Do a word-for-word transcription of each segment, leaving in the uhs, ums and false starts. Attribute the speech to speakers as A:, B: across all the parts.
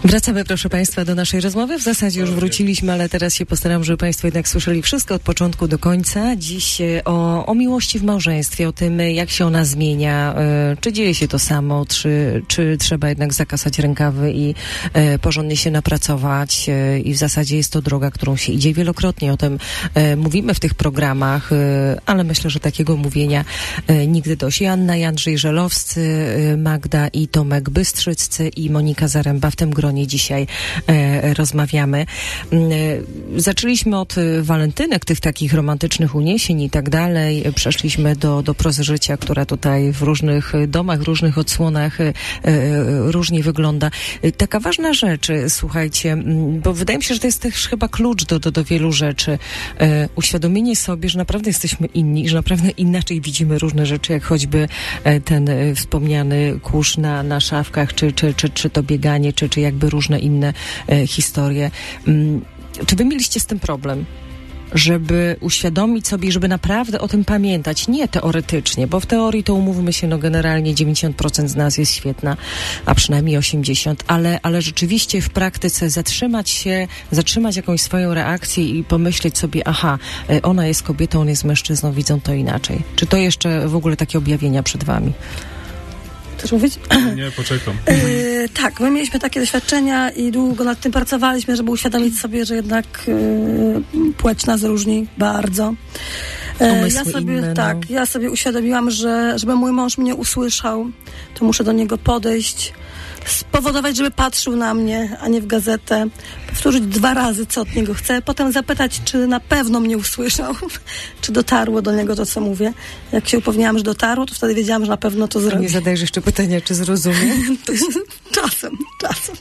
A: Wracamy, proszę Państwa, do naszej rozmowy. W zasadzie już wróciliśmy, ale teraz się postaram, żeby Państwo jednak słyszeli wszystko od początku do końca. Dziś o, o miłości w małżeństwie, o tym, jak się ona zmienia, y, czy dzieje się to samo, czy, czy trzeba jednak zakasać rękawy i y, porządnie się napracować. Y, I w zasadzie jest to droga, którą się idzie wielokrotnie. O tym y, mówimy w tych programach, y, ale myślę, że takiego mówienia y, nigdy dość. Joanna i Andrzej Żelowscy, y, Magda i Tomek Bystrzyccy i Monika Zaręba w tym gronie dzisiaj e, rozmawiamy. E, zaczęliśmy od walentynek, tych takich romantycznych uniesień i tak dalej. Przeszliśmy do, do prozy życia, która tutaj w różnych domach, w różnych odsłonach e, różnie wygląda. E, taka ważna rzecz, słuchajcie, bo wydaje mi się, że to jest też chyba klucz do, do, do wielu rzeczy. E, uświadomienie sobie, że naprawdę jesteśmy inni, że naprawdę inaczej widzimy różne rzeczy, jak choćby e, ten e, wspomniany kurz na, na szafkach, czy, czy, czy, czy to bieganie, czy, czy jakby różne inne e, historie. Mm, czy wy mieliście z tym problem? Żeby uświadomić sobie, żeby naprawdę o tym pamiętać, nie teoretycznie, bo w teorii to umówmy się, no generalnie dziewięćdziesiąt procent z nas jest świetna, a przynajmniej osiemdziesiąt procent, ale, ale rzeczywiście w praktyce zatrzymać się, zatrzymać jakąś swoją reakcję i pomyśleć sobie, aha, ona jest kobietą, on jest mężczyzną, widzą to inaczej. Czy to jeszcze w ogóle takie objawienia przed wami?
B: Chcesz mówić?
C: Nie, poczekam.
B: Yy, tak, my mieliśmy takie doświadczenia i długo nad tym pracowaliśmy, żeby uświadomić sobie, że jednak yy, płeć nas różni bardzo. Yy, ja sobie,
A: inne,
B: tak,
A: no.
B: ja sobie uświadomiłam, że żeby mój mąż mnie usłyszał, to muszę do niego podejść, spowodować, żeby patrzył na mnie, a nie w gazetę, powtórzyć dwa razy, co od niego chcę, potem zapytać, czy na pewno mnie usłyszał, czy dotarło do niego to, co mówię. Jak się upewniałam, że dotarło, to wtedy wiedziałam, że na pewno to zrobi.
A: Nie zadajesz jeszcze pytania, czy zrozumie?
B: czasem, czasem.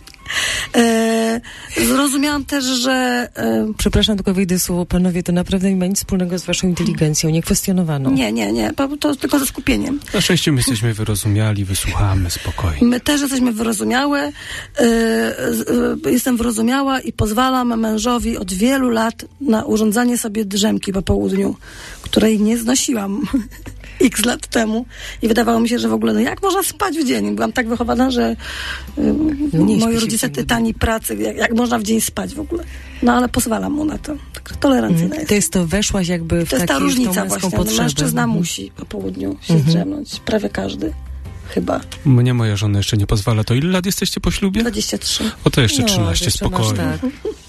B: E, zrozumiałam też, że... E,
A: Przepraszam, tylko wyjdę słowo, panowie, to naprawdę nie ma nic wspólnego z waszą inteligencją, niekwestionowaną.
B: Nie, nie, nie, to, to tylko ze skupieniem.
C: Na szczęście my jesteśmy wyrozumiali, wysłuchamy spokojnie.
B: My też jesteśmy wyrozumiałe. E, e, jestem wyrozumiała i pozwalam mężowi od wielu lat na urządzanie sobie drzemki po południu, której nie znosiłam x lat temu i wydawało mi się, że w ogóle, no jak można spać w dzień? Byłam tak wychowana, że y, moi rodzice tytani pracy, jak, jak można w dzień spać w ogóle. No ale pozwalam mu na to. Tak tolerancyjna
A: mm,
B: jest.
A: To jest to, weszłaś jakby w
B: to jest ta
A: taki,
B: różnica
A: w
B: właśnie.
A: potrzebę.
B: No, mężczyzna
A: mm.
B: musi po południu się
A: mm-hmm.
B: zdrzemnąć. Prawie każdy. Chyba.
C: Mnie moja żona jeszcze nie pozwala. To ile lat jesteście po ślubie?
B: dwadzieścia trzy.
C: O, to jeszcze
A: no,
C: trzynaście, spokojnie.
A: Tak.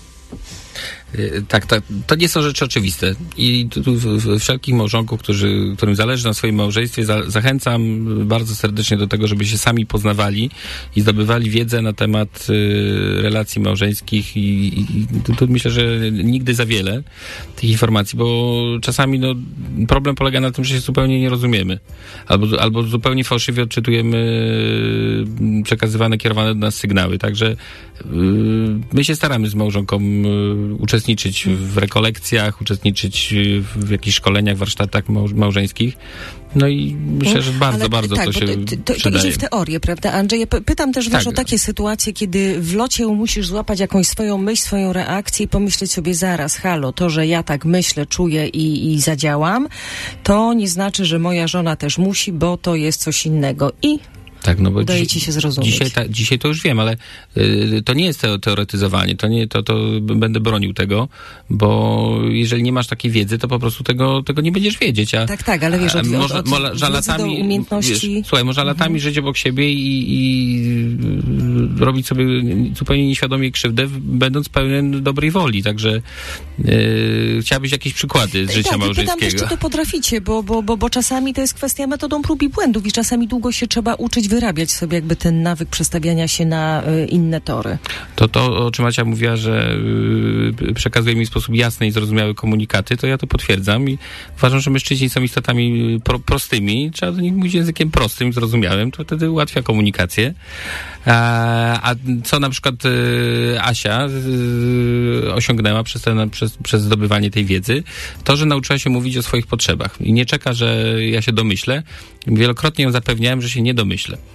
D: Tak, tak, to nie są rzeczy oczywiste i tu, tu wszelkich małżonków, którzy, którym zależy na swoim małżeństwie, za, zachęcam bardzo serdecznie do tego, żeby się sami poznawali i zdobywali wiedzę na temat y, relacji małżeńskich i, i tu, tu myślę, że nigdy za wiele tych informacji, bo czasami no, problem polega na tym, że się zupełnie nie rozumiemy albo, albo zupełnie fałszywie odczytujemy y, przekazywane, kierowane do nas sygnały, także y, my się staramy z małżonką y, uczestniczyć uczestniczyć w rekolekcjach, uczestniczyć w jakichś szkoleniach, warsztatach małż- małżeńskich. No i myślę, że bardzo,
A: Ale,
D: bardzo
A: tak,
D: to się
A: to, to,
D: przydaje.
A: to idzie w teorię, prawda, Andrzej? Ja pytam też, wiesz,
D: tak.
A: o takie sytuacje, kiedy w locie musisz złapać jakąś swoją myśl, swoją reakcję i pomyśleć sobie zaraz, halo, to, że ja tak myślę, czuję i, i zadziałam, to nie znaczy, że moja żona też musi, bo to jest coś innego. I
D: Tak, no bo
A: udaje
D: dziś,
A: ci się zrozumieć.
D: Dzisiaj, ta, dzisiaj to już wiem, ale y, to nie jest teoretyzowanie, to nie, to, to będę bronił tego, bo jeżeli nie masz takiej wiedzy, to po prostu tego, tego nie będziesz wiedzieć. A,
A: tak, tak, ale wiesz, od,
D: może,
A: od,
D: może,
A: od
D: że latami,
A: umiejętności...
D: Wiesz, słuchaj, można latami mhm. żyć obok siebie i, i robić sobie zupełnie nieświadomie krzywdę, będąc pełen dobrej woli, także y, chciałabyś jakieś przykłady z życia
A: tak,
D: małżeńskiego.
A: Pytam też, czy to potraficie, bo, bo, bo, bo czasami to jest kwestia metodą prób i błędów i czasami długo się trzeba uczyć wyrabiać sobie jakby ten nawyk przestawiania się na y, inne tory.
D: To to, o czym Acia mówiła, że y, przekazuje mi w sposób jasny i zrozumiały komunikaty, to ja to potwierdzam i uważam, że mężczyźni są istotami pro, prostymi, trzeba do nich mówić językiem prostym, zrozumiałym, to wtedy ułatwia komunikację. A, a co na przykład y, Asia y, osiągnęła przez, ten, przez, przez zdobywanie tej wiedzy, to, że nauczyła się mówić o swoich potrzebach i nie czeka, że ja się domyślę. Wielokrotnie ją zapewniałem, że się nie domyślę.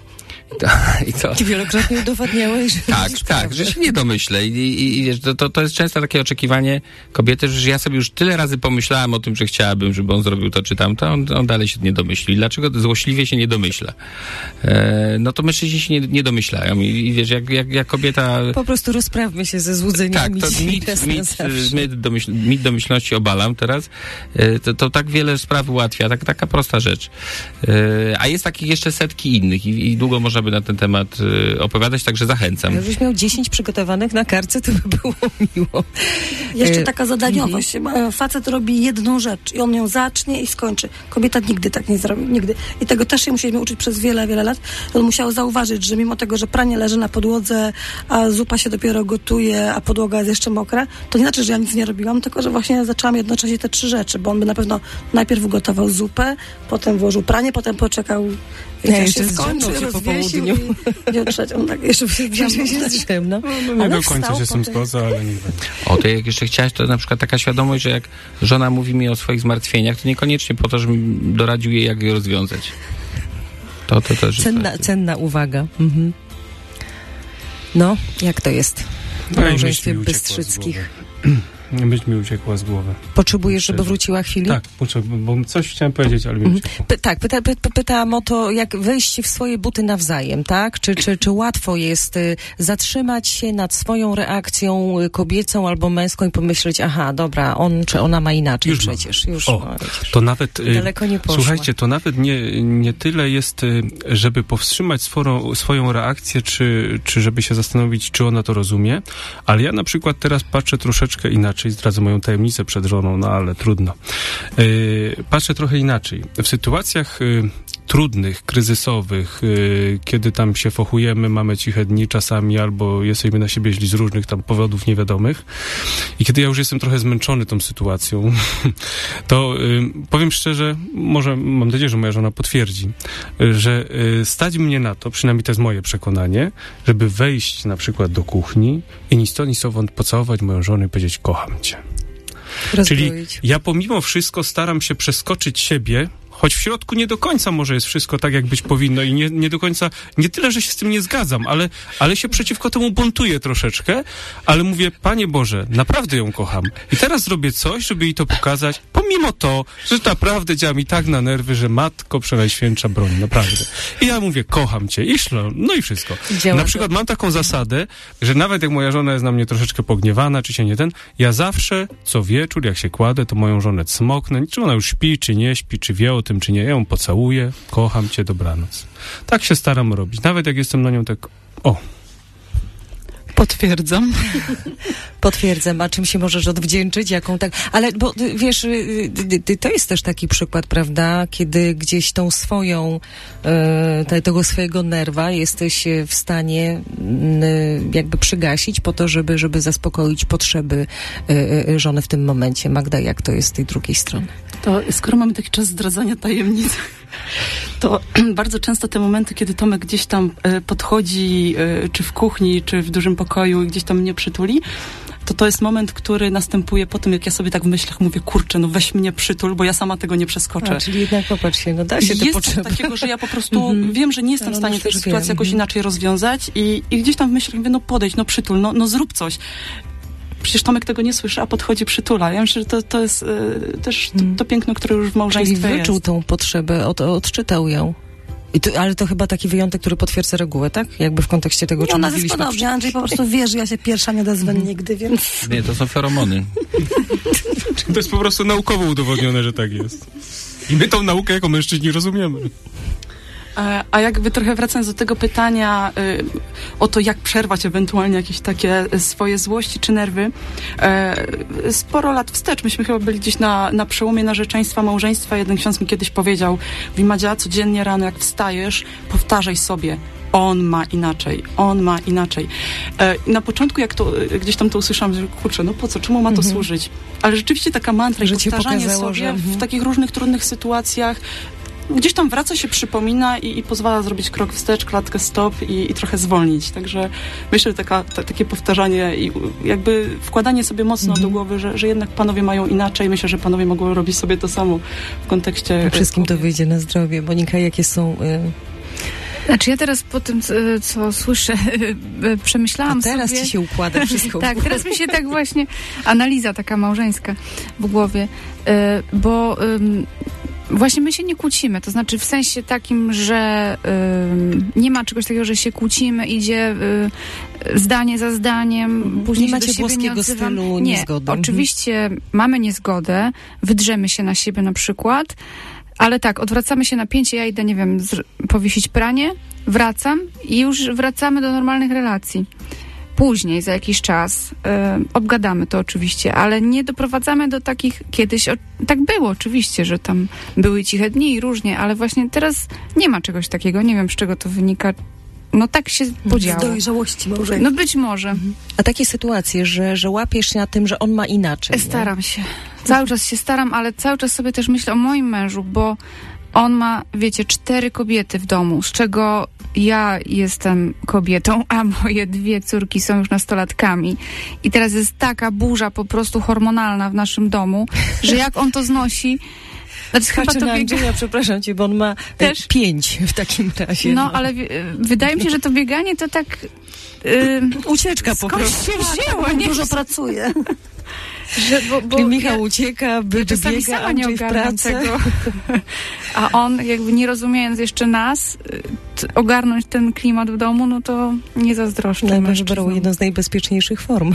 D: I to, i to...
A: Ty wielokrotnie udowadniałeś, że
D: Tak, tak,
A: prawdę.
D: że się nie domyślę. I, i, i wiesz, to, to, to jest często takie oczekiwanie kobiety, że ja sobie już tyle razy pomyślałem o tym, że chciałabym, żeby on zrobił to czy tamto, on, on dalej się nie domyśli. Dlaczego złośliwie się nie domyśla? E, no to mężczyźni się nie, nie domyślają. I, i wiesz, jak, jak, jak kobieta...
A: Po prostu rozprawmy się ze złudzeniami.
D: Tak, to mit,
A: raz na
D: mit,
A: zawsze.
D: mit, domyśl, mit domyślności obalam teraz. E, to, to tak wiele spraw ułatwia, tak, taka prosta rzecz. E, a jest takich jeszcze setki innych i, i długo można by na ten temat e, opowiadać, także zachęcam.
A: Jakbyś miał dziesięć przygotowanych na kartce, to by było miło.
B: Jeszcze
A: E,
B: taka zadaniowość.
A: mhm.
B: Facet robi jedną rzecz i on ją zacznie i skończy. Kobieta nigdy tak nie zrobi. Nigdy. I tego też się musieliśmy uczyć przez wiele, wiele lat. On musiał zauważyć, że mimo tego, że pranie leży na podłodze, a zupa się dopiero gotuje, a podłoga jest jeszcze mokra, to nie znaczy, że ja nic nie robiłam, tylko że właśnie zaczęłam jednocześnie te trzy rzeczy, bo on by na pewno najpierw ugotował zupę, potem włożył pranie, potem poczekał,
A: Ja
B: wiecie,
A: jeszcze
B: się skończył,
A: zdrzemnął się po
B: rozwiesił
A: południu.
B: i, i odszedł. On tak jeszcze się
A: się zdrzemnął.
C: No, nie
A: Ale
C: do końca
A: wstał
C: się z tym
A: potem.
C: zgodzę, ale nie wiem.
D: O, to jak jeszcze chciałaś, to na przykład taka świadomość, że jak żona mówi mi o swoich zmartwieniach, to niekoniecznie po to, żebym doradził jej, jak je rozwiązać. To, to też
A: Cenna,
D: jest...
A: cenna uwaga. Mhm. No, jak to jest w
C: No i
A: małżeństwie
C: myśl mi uciekła z
A: Bystrzyckich?
C: głowy. Myśl mi uciekła z głowy.
A: Potrzebujesz, żeby
C: Szczerze.
A: wróciła chwili?
C: Tak, potrzeb- bo coś chciałem powiedzieć, ale mi
A: Mhm.
C: uciekło.
A: Py- tak, pyta, py, py- pytałam o to, jak wejść w swoje buty nawzajem, tak? Czy, czy, czy łatwo jest y, zatrzymać się nad swoją reakcją y, kobiecą albo męską i pomyśleć, aha, dobra, on czy ona ma inaczej
C: Już mam.
A: przecież. Już,
C: O,
A: no, widzisz.
C: To nawet, y,
A: Daleko nie poszła.
C: słuchajcie, to nawet nie, nie tyle jest, y, żeby powstrzymać swoją, swoją reakcję, czy, czy żeby się zastanowić, czy ona to rozumie, ale ja na przykład teraz patrzę troszeczkę inaczej, zdradzę moją tajemnicę przed żoną, no ale trudno. Y, patrzę trochę inaczej. W sytuacjach y, trudnych, kryzysowych, y, kiedy tam się fochujemy, mamy ciche dni czasami, albo jesteśmy na siebie źli z różnych tam powodów niewiadomych i kiedy ja już jestem trochę zmęczony tą sytuacją, to y, powiem szczerze, może, mam nadzieję, że moja żona potwierdzi, y, że y, stać mnie na to, przynajmniej to jest moje przekonanie, żeby wejść na przykład do kuchni i ni stąd, ni stąd pocałować moją żonę i powiedzieć, kocham cię. Czyli
A: Rozbroić.
C: ja pomimo wszystko staram się przeskoczyć siebie, choć w środku nie do końca może jest wszystko tak, jak być powinno i nie, nie do końca, nie tyle, że się z tym nie zgadzam, ale, ale się przeciwko temu buntuję troszeczkę, ale mówię, Panie Boże, naprawdę ją kocham. I teraz zrobię coś, żeby jej to pokazać, pomimo to, że naprawdę działa mi tak na nerwy, że Matko Przenajświętsza broń, naprawdę. I ja mówię, kocham cię i szlo, no i wszystko.
A: Działa
C: Na
A: to.
C: przykład mam taką zasadę, że nawet jak moja żona jest na mnie troszeczkę pogniewana, czy się nie ten, ja zawsze co wieczór, jak się kładę, to moją żonę cmoknę, czy ona już śpi, czy nie śpi, czy wie o tym, czy nie, ja ją pocałuję, kocham cię, dobranoc. Tak się staram robić, nawet jak jestem na nią tak, o.
E: Potwierdzam.
A: Potwierdzam, a czym się możesz odwdzięczyć, jaką tak, ale bo y, wiesz, y, y, y, to jest też taki przykład, prawda, kiedy gdzieś tą swoją, y, te, tego swojego nerwa jesteś y, w stanie y, jakby przygasić po to, żeby, żeby zaspokoić potrzeby y, y, żony w tym momencie. Magda, jak to jest z tej drugiej strony?
E: To skoro mamy taki czas zdradzania tajemnic, to bardzo często te momenty, kiedy Tomek gdzieś tam e, podchodzi, e, czy w kuchni, czy w dużym pokoju i gdzieś tam mnie przytuli, to to jest moment, który następuje po tym, jak ja sobie tak w myślach mówię, kurczę, no weź mnie przytul, bo ja sama tego nie przeskoczę.
A: A, czyli jednak popatrz się, no da się te
E: Jest coś
A: potrzeby.
E: takiego, że ja po prostu
A: Mhm.
E: wiem, że nie jestem
A: Ale
E: w stanie
A: ona
E: tej
A: też
E: sytuacji
A: wie.
E: jakoś
A: Mhm.
E: inaczej rozwiązać i, i gdzieś tam w myślach mówię, no podejdź, no przytul, no, no zrób coś. Przecież Tomek tego nie słyszy, a podchodzi, przytula. Ja myślę, że to, to jest y, też to, to piękno, które już w
A: Czyli
E: małżeństwie
A: wyczuł
E: jest.
A: tą potrzebę, od, odczytał ją. I to, ale to chyba taki wyjątek, który potwierdza regułę, tak? Jakby w kontekście tego,
B: I
A: czym
B: u nas jest
A: mówiliśmy.
B: podobnie. Andrzej po prostu wie, że ja się pierwsza nie odezwę nigdy, więc...
D: Nie, to są feromony.
C: To jest po prostu naukowo udowodnione, że tak jest. I my tą naukę jako mężczyźni rozumiemy.
E: A, a jakby trochę wracając do tego pytania y, o to, jak przerwać ewentualnie jakieś takie swoje złości czy nerwy, y, sporo lat wstecz, myśmy chyba byli gdzieś na, na przełomie narzeczeństwa, małżeństwa. Jeden ksiądz mi kiedyś powiedział, Madzia, codziennie rano jak wstajesz, powtarzaj sobie, on ma inaczej, on ma inaczej. E, na początku, jak to gdzieś tam to usłyszałam, że kurczę, no po co, czemu ma to
A: Mhm.
E: służyć? Ale rzeczywiście taka mantra i
A: Że ci
E: powtarzanie
A: pokazało,
E: sobie
A: że-
E: w
A: mhm.
E: takich różnych trudnych sytuacjach gdzieś tam wraca, się przypomina i, i pozwala zrobić krok wstecz, klatkę stop i, i trochę zwolnić. Także myślę, że taka, ta, takie powtarzanie i jakby wkładanie sobie mocno
A: Mhm.
E: do głowy, że, że jednak panowie mają inaczej. Myślę, że panowie mogą robić sobie to samo w kontekście...
A: Wszystkim to
E: kobiet.
A: wyjdzie na zdrowie. Monika, jakie są
F: Znaczy ja teraz po tym, co, co słyszę, przemyślałam
A: A teraz
F: sobie...
A: ci się układa wszystko.
F: Tak, teraz mi się tak właśnie analiza taka małżeńska w głowie, bo właśnie my się nie kłócimy, to znaczy w sensie takim, że nie ma czegoś takiego, że się kłócimy, idzie zdanie za zdaniem, później
A: nie
F: się
A: macie
F: do siebie
A: włoskiego
F: nie odzywam.
A: stylu
F: Nie,
A: niezgody.
F: oczywiście mamy niezgodę, wydrzemy się na siebie na przykład, ale tak, odwracamy się napięcie, ja idę, nie wiem, zr- powiesić pranie, wracam i już wracamy do normalnych relacji. Później, za jakiś czas, y, obgadamy to oczywiście, ale nie doprowadzamy do takich, kiedyś, o, tak było oczywiście, że tam były ciche dni i różnie, ale właśnie teraz nie ma czegoś takiego, nie wiem z czego to wynika, no tak się podziało.
B: Z dojrzałości małżeństwa.
F: No być może.
A: A takie sytuacje, że, że łapiesz się na tym, że on ma inaczej.
F: Staram się. Cały czas się staram, ale cały czas sobie też myślę o moim mężu, bo on ma, wiecie, cztery kobiety w domu, z czego ja jestem kobietą, a moje dwie córki są już nastolatkami. I teraz jest taka burza po prostu hormonalna w naszym domu, że jak on to znosi... Znaczy, chyba to
A: na
F: biega...
A: Andrzeja, przepraszam cię, bo on ma
F: Też?
A: też pięć w takim razie.
F: No, ale w, wydaje mi się, że to bieganie to tak... Yy,
A: Ucieczka po
F: skądś
A: prostu.
F: się wzięło, nie?
B: Dużo pracuje.
F: Że, bo, bo
A: Czyli Michał
F: ja,
A: ucieka, by
F: ja czasami
A: biega,
F: sama nie
A: Andrzej w
F: ogarniam
A: pracę.
F: tego. A on, jakby nie rozumiejąc jeszcze nas, t- ogarnąć ten klimat w domu, no to nie zazdroszczę.
A: No,
F: mężczyznom.
A: wybrał jedną z najbezpieczniejszych form.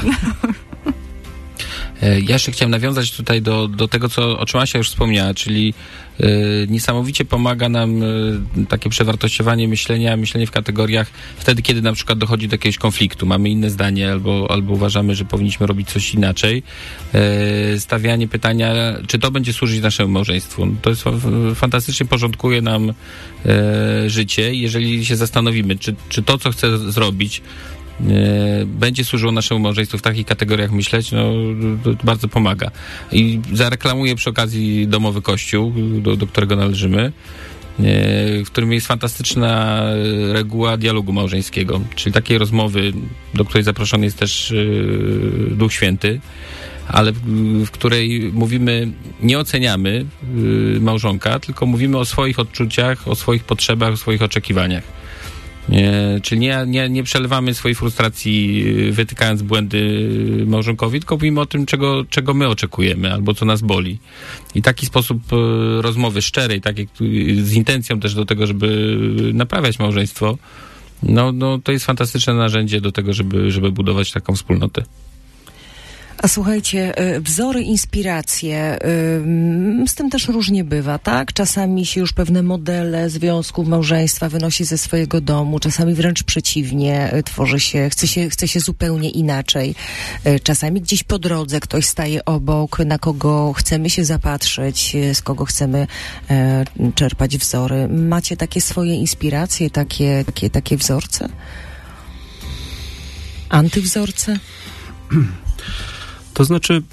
D: Ja jeszcze chciałem nawiązać tutaj do, do tego, co, o czym Asia już wspomniała, czyli y, niesamowicie pomaga nam y, takie przewartościowanie myślenia, myślenie w kategoriach wtedy, kiedy na przykład dochodzi do jakiegoś konfliktu, mamy inne zdanie albo, albo uważamy, że powinniśmy robić coś inaczej. Y, stawianie pytania, czy to będzie służyć naszemu małżeństwu. To jest f- fantastycznie porządkuje nam y, życie, jeżeli się zastanowimy, czy, czy to, co chcę zrobić, będzie służyło naszemu małżeństwu w takich kategoriach myśleć, no to, to bardzo pomaga. I zareklamuję przy okazji Domowy Kościół, do, do którego należymy, w którym jest fantastyczna reguła dialogu małżeńskiego, czyli takiej rozmowy, do której zaproszony jest też Duch Święty, ale w której mówimy, nie oceniamy małżonka, tylko mówimy o swoich odczuciach, o swoich potrzebach, o swoich oczekiwaniach. Nie, czyli nie, nie, nie przelewamy swojej frustracji, wytykając błędy małżonkowi, tylko mówimy o tym, czego, czego my oczekujemy, albo co nas boli. I taki sposób rozmowy szczerej, takiej, z intencją też do tego, żeby naprawiać małżeństwo, no, no to jest fantastyczne narzędzie do tego, żeby, żeby budować taką wspólnotę.
A: A słuchajcie, wzory, inspiracje, z tym też różnie bywa, tak? Czasami się już pewne modele związków, małżeństwa wynosi ze swojego domu, czasami wręcz przeciwnie, tworzy się, chce się, chce się zupełnie inaczej. Czasami gdzieś po drodze ktoś staje obok, na kogo chcemy się zapatrzeć, z kogo chcemy czerpać wzory. Macie takie swoje inspiracje, takie, takie, takie wzorce? Antywzorce?
C: To znaczy,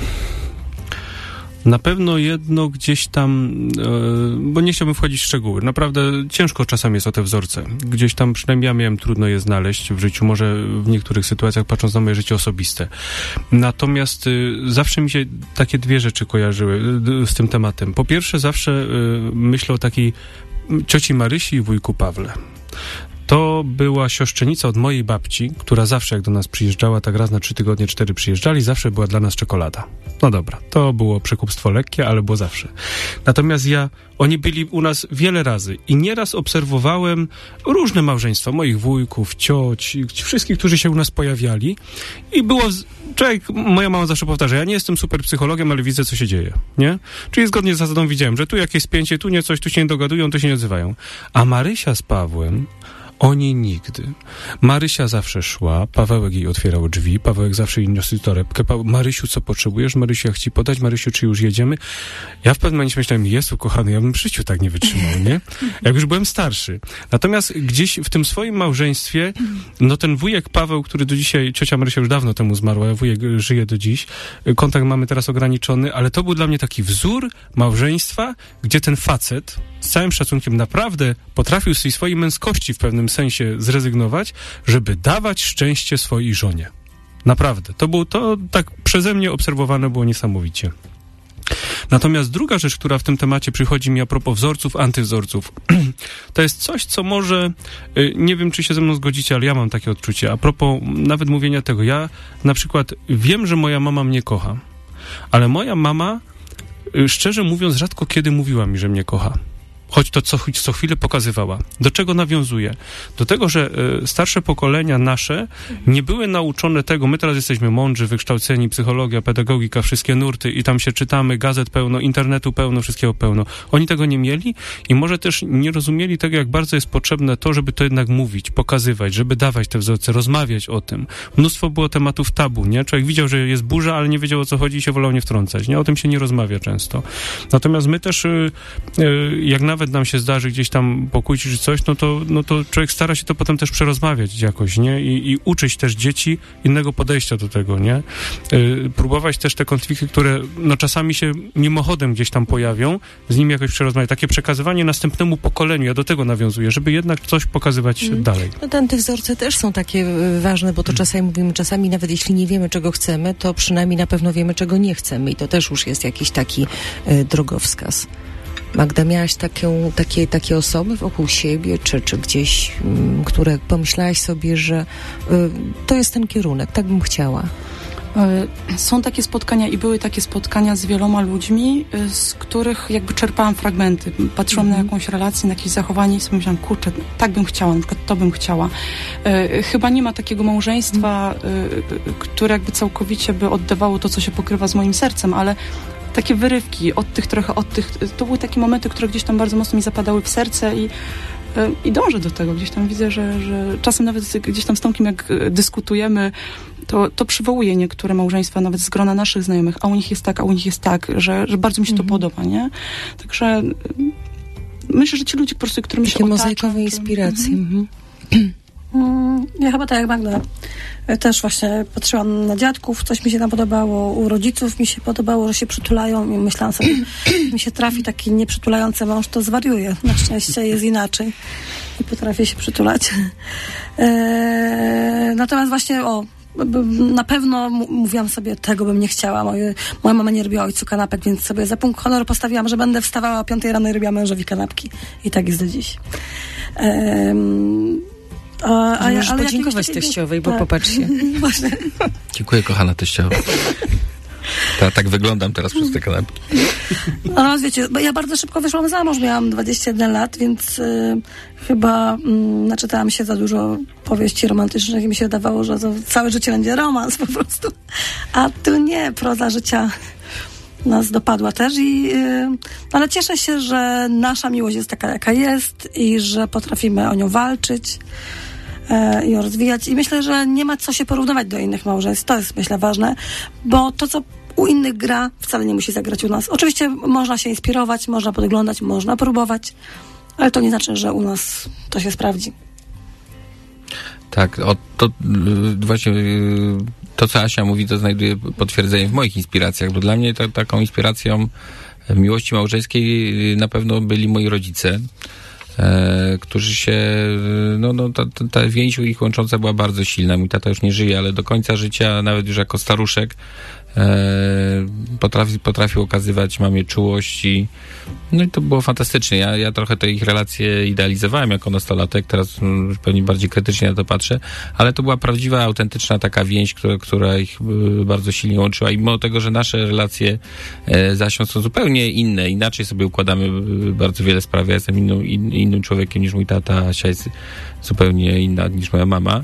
C: na pewno jedno gdzieś tam, bo nie chciałbym wchodzić w szczegóły, naprawdę ciężko czasami jest o te wzorce. Gdzieś tam przynajmniej ja miałem trudno je znaleźć w życiu, może w niektórych sytuacjach patrząc na moje życie osobiste. Natomiast zawsze mi się takie dwie rzeczy kojarzyły z tym tematem. Po pierwsze, zawsze myślę o takiej cioci Marysi i wujku Pawle. To była siostrzenica od mojej babci, która zawsze jak do nas przyjeżdżała, tak raz na trzy tygodnie, cztery przyjeżdżali, zawsze była dla nas czekolada. No dobra, to było przekupstwo lekkie, ale było zawsze. Natomiast ja, oni byli u nas wiele razy i nieraz obserwowałem różne małżeństwa, moich wujków, cioć, wszystkich, którzy się u nas pojawiali i było... Człowiek, moja mama zawsze powtarza, ja nie jestem super psychologiem, ale widzę, co się dzieje, nie? Czyli zgodnie z zasadą widziałem, że tu jakieś spięcie, tu nie coś, tu się nie dogadują, tu się nie odzywają. A Marysia z Pawłem, oni nigdy. Marysia zawsze szła, Pawełek jej otwierał drzwi, Pawełek zawsze jej niósł torebkę. Pa- Marysiu, co potrzebujesz? Marysiu, jak ci podać? Marysiu, czy już jedziemy? Ja w pewnym momencie myślałem, Jezu, kochany, ja bym w życiu tak nie wytrzymał, nie? Jak już byłem starszy. Natomiast gdzieś w tym swoim małżeństwie, no ten wujek Paweł, który do dzisiaj, ciocia Marysia już dawno temu zmarła, wujek żyje do dziś, kontakt mamy teraz ograniczony, ale to był dla mnie taki wzór małżeństwa, gdzie ten facet z całym szacunkiem naprawdę potrafił z tej swojej męskości w pewnym sensie zrezygnować, żeby dawać szczęście swojej żonie. Naprawdę. To było to tak przeze mnie obserwowane było niesamowicie. Natomiast druga rzecz, która w tym temacie przychodzi mi a propos wzorców, antywzorców, to jest coś, co może, nie wiem, czy się ze mną zgodzicie, ale ja mam takie odczucie. A propos nawet mówienia tego, ja na przykład wiem, że moja mama mnie kocha, ale moja mama, szczerze mówiąc, rzadko kiedy mówiła mi, że mnie kocha. Choć to co, co chwilę pokazywała. Do czego nawiązuje? Do tego, że y, starsze pokolenia nasze nie były nauczone tego, my teraz jesteśmy mądrzy, wykształceni, psychologia, pedagogika, wszystkie nurty i tam się czytamy, gazet pełno, internetu pełno, wszystkiego pełno. Oni tego nie mieli i może też nie rozumieli tego, jak bardzo jest potrzebne to, żeby to jednak mówić, pokazywać, żeby dawać te wzorce, rozmawiać o tym. Mnóstwo było tematów tabu, nie? Człowiek widział, że jest burza, ale nie wiedział, o co chodzi i się wolał nie wtrącać, nie? O tym się nie rozmawia często. Natomiast my też, y, y, jak na nawet nam się zdarzy gdzieś tam pokłócić czy coś, no to, no to człowiek stara się to potem też przerozmawiać jakoś, nie? I, i uczyć też dzieci innego podejścia do tego, nie? Yy, próbować też te konflikty, które no czasami się mimochodem gdzieś tam pojawią, z nimi jakoś przerozmawiać. Takie przekazywanie następnemu pokoleniu, ja do tego nawiązuję, żeby jednak coś pokazywać mm. dalej.
A: No te antywzorce też są takie y, ważne, bo to mm. czasami mówimy, czasami nawet jeśli nie wiemy, czego chcemy, to przynajmniej na pewno wiemy, czego nie chcemy i to też już jest jakiś taki y, drogowskaz. Magda, miałaś taką, takie, takie osoby wokół siebie, czy, czy gdzieś, m, które pomyślałaś sobie, że y, to jest ten kierunek, tak bym chciała?
E: Są takie spotkania i były takie spotkania z wieloma ludźmi, z których jakby czerpałam fragmenty. Patrzyłam mm. na jakąś relację, na jakieś zachowanie i sobie myślałam, kurczę, tak bym chciała, na przykład to bym chciała. E, chyba nie ma takiego małżeństwa, e, które jakby całkowicie by oddawało to, co się pokrywa z moim sercem, ale takie wyrywki od tych trochę, od tych, to były takie momenty, które gdzieś tam bardzo mocno mi zapadały w serce i, i dążę do tego. Gdzieś tam widzę, że, że czasem nawet gdzieś tam z Tomkiem, jak dyskutujemy, to, to przywołuje niektóre małżeństwa, nawet z grona naszych znajomych, a u nich jest tak, a u nich jest tak, że, że bardzo mi się mhm. to podoba, nie? Także myślę, że ci ludzie po prostu, którymi
A: takie
E: się otaczam...
A: mozaikowe czy... inspiracje. Mhm.
B: Mm, ja chyba tak jak Magda. Też właśnie patrzyłam na dziadków, coś mi się tam podobało, u rodziców mi się podobało, że się przytulają i myślałam sobie, mi się trafi taki nieprzytulający mąż, to zwariuje. Na szczęście jest inaczej i potrafię się przytulać. Eee, natomiast właśnie, o, na pewno m- mówiłam sobie, tego bym nie chciała. Moje, moja mama nie robiła ojcu kanapek, więc sobie za punkt honoru postawiłam, że będę wstawała o piątej rano i robiła mężowi kanapki. I tak jest do dziś. Eee, A,
A: a, Możesz ale podziękować takiego... teściowej, bo tak. Popatrz się.
D: Dziękuję, kochana teściowa. Ta, tak wyglądam teraz przez te kanapki.
B: No, wiecie, bo ja bardzo szybko wyszłam za mąż, miałam dwadzieścia jeden lat, więc y, chyba y, naczytałam się za dużo powieści romantycznych i mi się wydawało, że to całe życie będzie romans po prostu. A tu nie, proza życia nas dopadła też i y, ale cieszę się, że nasza miłość jest taka, jaka jest i że potrafimy o nią walczyć i ją rozwijać. I myślę, że nie ma co się porównywać do innych małżeństw. To jest, myślę, ważne, bo to, co u innych gra, wcale nie musi zagrać u nas. Oczywiście można się inspirować, można podglądać, można próbować, ale to nie znaczy, że u nas to się sprawdzi.
D: Tak, o, to właśnie to, co Asia mówi, to znajduje potwierdzenie w moich inspiracjach, bo dla mnie to, taką inspiracją miłości małżeńskiej na pewno byli moi rodzice, E, którzy się, no, no ta, ta więź ich łącząca była bardzo silna. Mój tata już nie żyje, ale do końca życia, nawet już jako staruszek, e, potrafi, potrafił okazywać mamie czułość i no i to było fantastycznie. Ja, ja trochę te ich relacje idealizowałem jako nastolatek, teraz już pewnie bardziej krytycznie na to patrzę, ale to była prawdziwa, autentyczna taka więź, która, która ich bardzo silnie łączyła i mimo tego, że nasze relacje e, z Asią są zupełnie inne, inaczej sobie układamy bardzo wiele spraw. Ja jestem inną, in, innym człowiekiem niż mój tata, Asia jest zupełnie inna niż moja mama.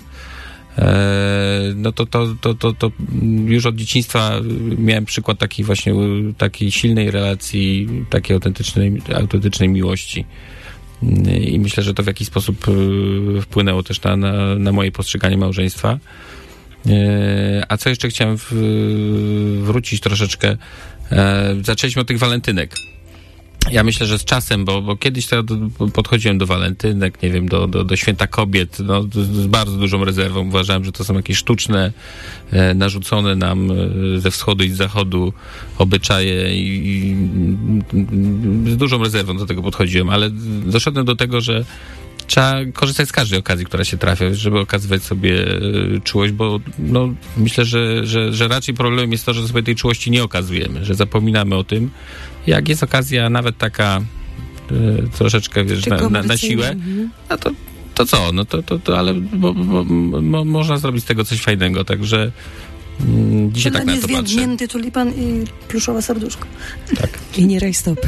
D: No to, to, to, to, to już od dzieciństwa miałem przykład takiej właśnie takiej silnej relacji, takiej autentycznej, autentycznej miłości. I myślę, że to w jakiś sposób wpłynęło też na, na, na moje postrzeganie małżeństwa. A co jeszcze chciałem w, wrócić troszeczkę. Zaczęliśmy od tych walentynek. Ja myślę, że z czasem, bo, bo kiedyś to podchodziłem do walentynek, nie wiem, do, do, do Święta Kobiet, no, z, z bardzo dużą rezerwą. Uważałem, że to są jakieś sztuczne, e, narzucone nam e, ze wschodu i z zachodu obyczaje i, i z dużą rezerwą do tego podchodziłem, ale doszedłem do tego, że trzeba korzystać z każdej okazji, która się trafia, żeby okazywać sobie y, czułość, bo no, myślę, że, że, że raczej problemem jest to, że sobie tej czułości nie okazujemy, że zapominamy o tym. Jak jest okazja nawet taka y, troszeczkę, wiesz, na, na, na siłę, no to, to co? No to, to, to ale bo, bo, bo, można zrobić z tego coś fajnego, także mm, dzisiaj tak na to patrzę.
B: Niezwiędnięty tulipan i pluszowe serduszko.
D: Tak.
A: I nie rajstopy.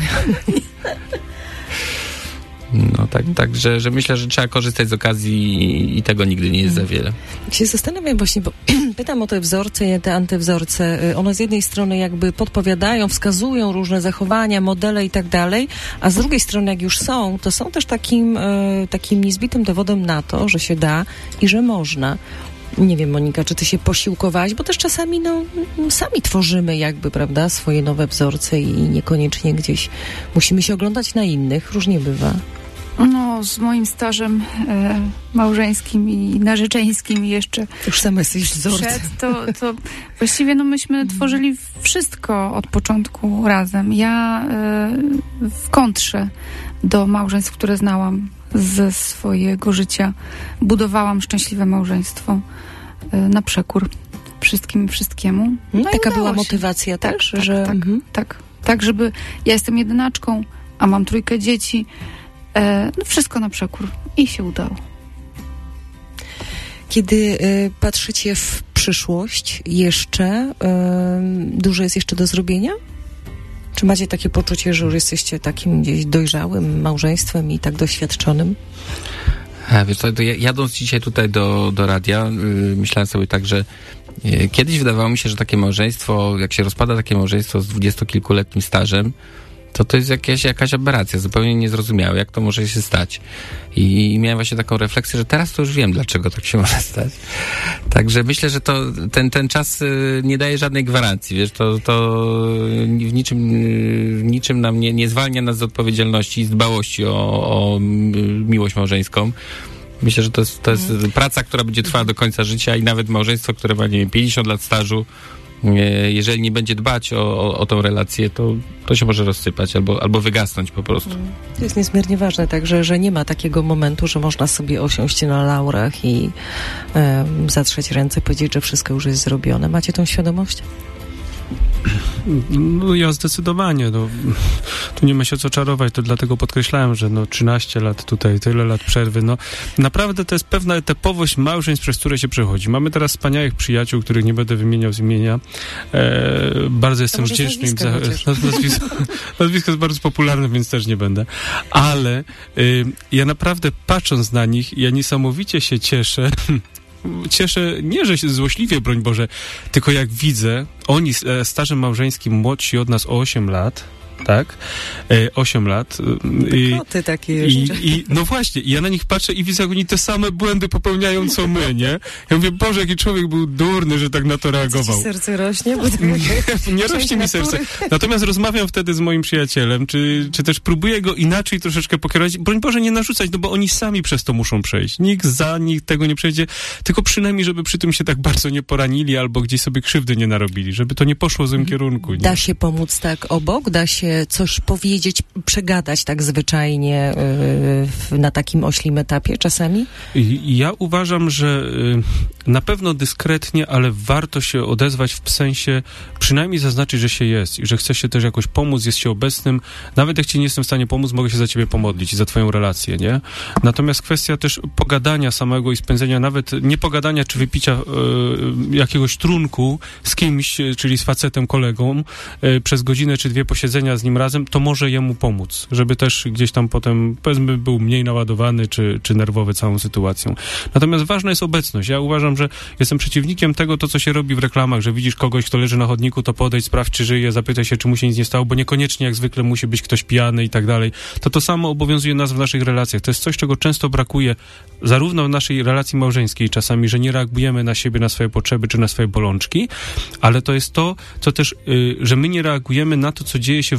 D: No tak, tak że, że myślę, że trzeba korzystać z okazji i, i tego nigdy nie jest za wiele.
A: Jak się zastanawiam właśnie, bo pytam o te wzorce i te antywzorce. One z jednej strony jakby podpowiadają, wskazują różne zachowania, modele i tak dalej, a z drugiej strony jak już są, to są też takim, takim niezbitym dowodem na to, że się da i że można. Nie wiem, Monika, czy ty się posiłkowałaś, bo też czasami no, sami tworzymy jakby, prawda, swoje nowe wzorce i niekoniecznie gdzieś musimy się oglądać na innych. Różnie bywa.
F: No, z moim stażem e, małżeńskim i narzeczeńskim jeszcze
A: już same jesteś wzorce.
F: Przed, to, to właściwie no myśmy tworzyli wszystko od początku razem. Ja e, w kontrze do małżeństw, które znałam ze swojego życia, budowałam szczęśliwe małżeństwo e, na przekór wszystkim i wszystkiemu. No
A: Taka
F: i
A: była
F: się.
A: motywacja, tak?
F: Tak, tak,
A: że...
F: tak,
A: mhm.
F: tak, tak, żeby ja jestem jedynaczką, a mam trójkę dzieci. E, no wszystko na przekór. I się udało.
A: Kiedy y, patrzycie w przyszłość jeszcze, y, dużo jest jeszcze do zrobienia? Czy macie takie poczucie, że już jesteście takim gdzieś dojrzałym małżeństwem i tak doświadczonym?
D: A, wiesz co, to jadąc dzisiaj tutaj do, do radia, yy, myślałem sobie tak, że yy, kiedyś wydawało mi się, że takie małżeństwo, jak się rozpada takie małżeństwo z dwudziestokilkuletnim stażem, to to jest jakaś, jakaś aberracja, zupełnie niezrozumiałe, jak to może się stać. I, I miałem właśnie taką refleksję, że teraz to już wiem, dlaczego tak się może stać. Także myślę, że to ten, ten czas y, nie daje żadnej gwarancji, wiesz, to, to w niczym, y, w niczym nam nie, nie zwalnia nas z odpowiedzialności i z dbałości o, o miłość małżeńską. Myślę, że to jest, to jest mm. praca, która będzie trwała do końca życia i nawet małżeństwo, które ma, nie wiem, pięćdziesiąt lat stażu, jeżeli nie będzie dbać o, o, o tą relację, to, to się może rozsypać albo, albo wygasnąć po prostu.
A: To jest niezmiernie ważne, także, że nie ma takiego momentu, że można sobie osiąść na laurach i um, zatrzeć ręce, powiedzieć, że wszystko już jest zrobione. Macie tą świadomość?
C: No ja zdecydowanie, no, tu nie ma się co czarować, to dlatego podkreślałem, że no trzynaście lat tutaj, tyle lat przerwy, no naprawdę to jest pewna etapowość małżeństw, przez które się przechodzi. Mamy teraz wspaniałych przyjaciół, których nie będę wymieniał z imienia. E, bardzo jestem wdzięczny im za... Nazwisko, nazwisko jest bardzo popularne, więc też nie będę. Ale y, ja naprawdę patrząc na nich, ja niesamowicie się cieszę, cieszę, nie, że się złośliwie, broń Boże, tylko jak widzę, oni e, stażem małżeńskim młodsi od nas o osiem lat, tak? E, osiem lat.
A: I, Koty takie jeszcze.
C: I, i, no właśnie, ja na nich patrzę i widzę, jak oni te same błędy popełniają, co my, nie? Ja mówię, Boże, jaki człowiek był durny, że tak na to reagował.
A: Ci serce rośnie? Bo tak
C: nie, nie rośnie mi serce. Natomiast rozmawiam wtedy z moim przyjacielem, czy, czy też próbuję go inaczej troszeczkę pokierować. Broń Boże, nie narzucać, no bo oni sami przez to muszą przejść. Nikt za nich tego nie przejdzie, tylko przynajmniej, żeby przy tym się tak bardzo nie poranili albo gdzieś sobie krzywdy nie narobili, żeby to nie poszło w złym kierunku. Nie?
A: Da się pomóc tak obok? Da się coś powiedzieć, przegadać tak zwyczajnie yy, na takim oślim etapie czasami?
C: Ja uważam, że yy, na pewno dyskretnie, ale warto się odezwać w sensie przynajmniej zaznaczyć, że się jest i że chce się też jakoś pomóc, jest się obecnym. Nawet jak ci nie jestem w stanie pomóc, mogę się za ciebie pomodlić i za twoją relację, nie? Natomiast kwestia też pogadania samego i spędzenia, nawet nie pogadania czy wypicia yy, jakiegoś trunku z kimś, czyli z facetem, kolegą, yy, przez godzinę czy dwie posiedzenia z nim razem, to może jemu pomóc, żeby też gdzieś tam potem, powiedzmy, był mniej naładowany czy, czy nerwowy całą sytuacją. Natomiast ważna jest obecność. Ja uważam, że jestem przeciwnikiem tego, to co się robi w reklamach, że widzisz kogoś, kto leży na chodniku, to podejdź, sprawdź, czy żyje, zapytaj się, czy mu się nic nie stało, bo niekoniecznie jak zwykle musi być ktoś pijany i tak dalej. To to samo obowiązuje nas w naszych relacjach. To jest coś, czego często brakuje zarówno w naszej relacji małżeńskiej czasami, że nie reagujemy na siebie, na swoje potrzeby czy na swoje bolączki, ale to jest to, co też, yy, że my nie reagujemy na to, co dzieje się w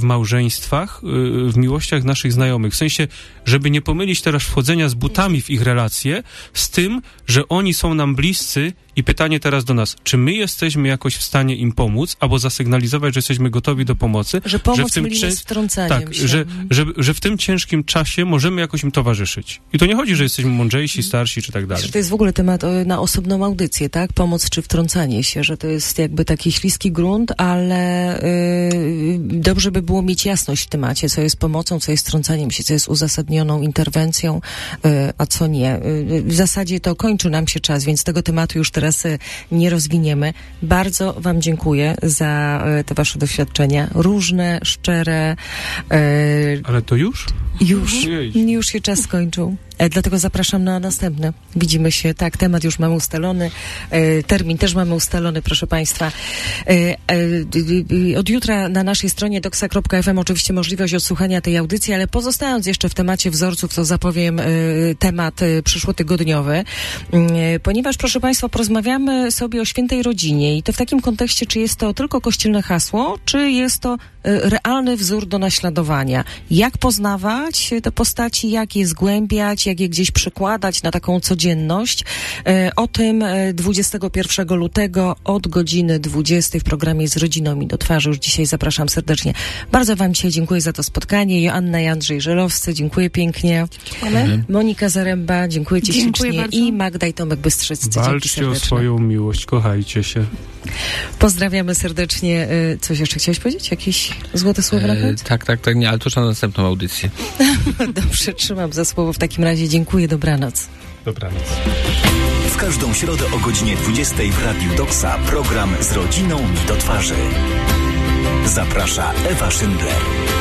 C: małżeństwach, y, w miłościach naszych znajomych. W sensie, żeby nie pomylić teraz wchodzenia z butami w ich relacje z tym, że oni są nam bliscy i pytanie teraz do nas, czy my jesteśmy jakoś w stanie im pomóc, albo zasygnalizować, że jesteśmy gotowi do pomocy.
A: Że pomoc
C: że w tym
A: mylimy z wtrącaniem
C: Tak,
A: się.
C: że, że, że w tym ciężkim czasie możemy jakoś im towarzyszyć. I to nie chodzi, że jesteśmy mądrzejsi, starsi, czy tak dalej.
A: Że to jest w ogóle temat o, na osobną audycję, tak? Pomoc czy wtrącanie się, że to jest jakby taki śliski grunt, ale y, dobrze by było mieć jasność w temacie, co jest pomocą, co jest wtrącaniem się, co jest uzasadnioną interwencją, y, a co nie. Y, w zasadzie to kończy nam się czas, więc tego tematu już teraz y, nie rozwiniemy. Bardzo wam dziękuję za y, te wasze doświadczenia. Różne, szczere. Y,
C: Ale to już?
A: już,
C: Jej.
A: już się czas skończył. E, dlatego zapraszam na następne. Widzimy się, tak, temat już mamy ustalony, e, termin też mamy ustalony, proszę Państwa. E, e, od jutra na naszej stronie doksa kropka f m oczywiście możliwość odsłuchania tej audycji, ale pozostając jeszcze w temacie wzorców, to zapowiem e, temat e, przyszłotygodniowy, e, ponieważ, proszę Państwa, porozmawiamy sobie o świętej rodzinie i to w takim kontekście, czy jest to tylko kościelne hasło, czy jest to e, realny wzór do naśladowania. Jak poznawać te postaci, jak je zgłębiać, jak je gdzieś przekładać na taką codzienność. E, o tym e, dwudziestego pierwszego lutego od godziny dwudziestej w programie Z rodziną mi do twarzy. Już dzisiaj zapraszam serdecznie. Bardzo wam dzisiaj dziękuję za to spotkanie. Joanna i Andrzej Żelowscy, dziękuję pięknie.
B: Mhm.
A: Monika Zaręba, dziękuję ci
F: Dziękuję
A: ślicznie.
F: bardzo.
A: I Magda i Tomek Bystrzyccy.
C: Walczcie o swoją miłość, kochajcie się.
A: Pozdrawiamy serdecznie. E, coś jeszcze chciałeś powiedzieć? Jakieś złote słowo na
D: E,
A: koniec?
D: tak, tak, tak, nie, ale to już na następną audycję.
A: Dobrze, trzymam za słowo. W takim razie dziękuję, dobranoc.
C: Dobranoc.
G: W każdą środę o godzinie dwudziestej w Radiu Doksa program Z rodziną mi do twarzy. Zaprasza Ewa Szyndler.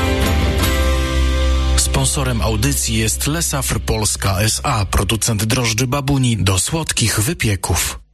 H: Sponsorem audycji jest Lesafr Polska S A, producent drożdży babuni do słodkich wypieków.